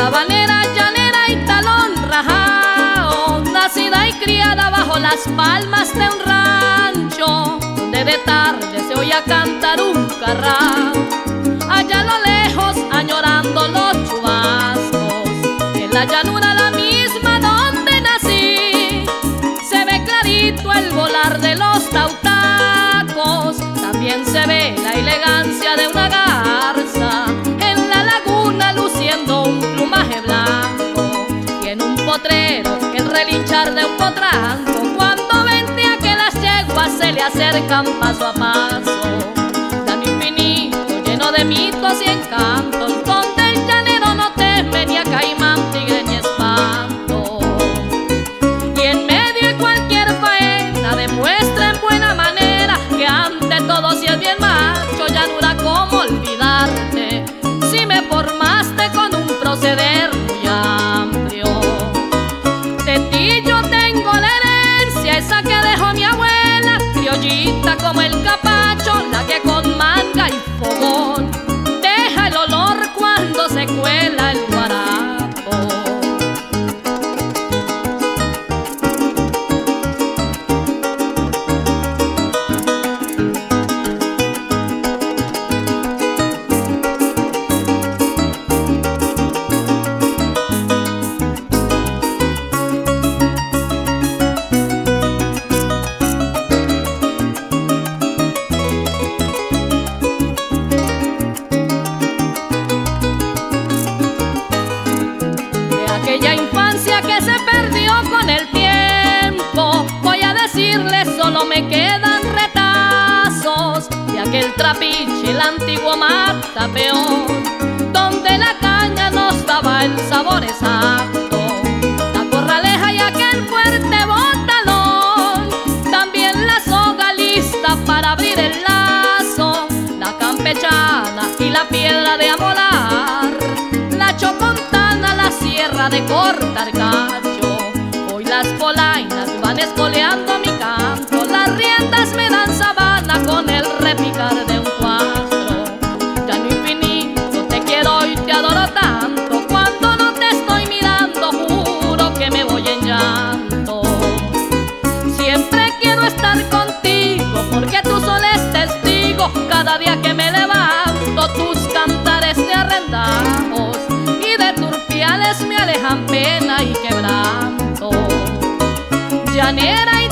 Sabanera, llanera y talón rajao, nacida y criada bajo las palmas de un rancho, donde de tarde se oía cantar un carrao. Allá a lo lejos, añorando los chubascos, en la llanura la misma donde nací, se ve clarito el volar de los tautacos. También se ve la elegancia de una garza en la laguna luciendo un plumaje blanco, y en un potrero el relinchar de un potranco cuando ventea que las yeguas se le acercan paso a paso. Tan infinito, lleno de mitos y encantos, donde el llanero no teme ni a caimán, tigre ni espanto. Y en medio de cualquier faena demuestra en buena manera que ante todo si es bien macho, llanura, cómo olvidarte si me formaste con un proceder muy amplio. De ti yo tengo la herencia, esa que dejó mi abuela, criollita como el capacho, la que con manga y fogón deja el olor cuando se cuela el guarapo. Aquella infancia que se perdió con el tiempo, voy a decirles, solo me quedan retazos de aquel trapiche, el antiguo matapeón, donde la caña nos daba el sabor exacto. La corraleja y aquel fuerte botalón, también la soga lista para abrir el lazo, la campechana y la piedra de amolar, la chocontana, la sierra de cortar cacho. Hoy las polainas van escoleando mi canto, las riendas me dan sabana con el repicar de un cuatro. Ya no infinito te quiero y te adoro tanto, cuando no te estoy mirando juro que me voy en llanto. Siempre quiero estar contigo porque tu sol es testigo, cada día que me levanto tus cantares de arrendajos y de turpiales me alejan pena y quebranto. Llanera y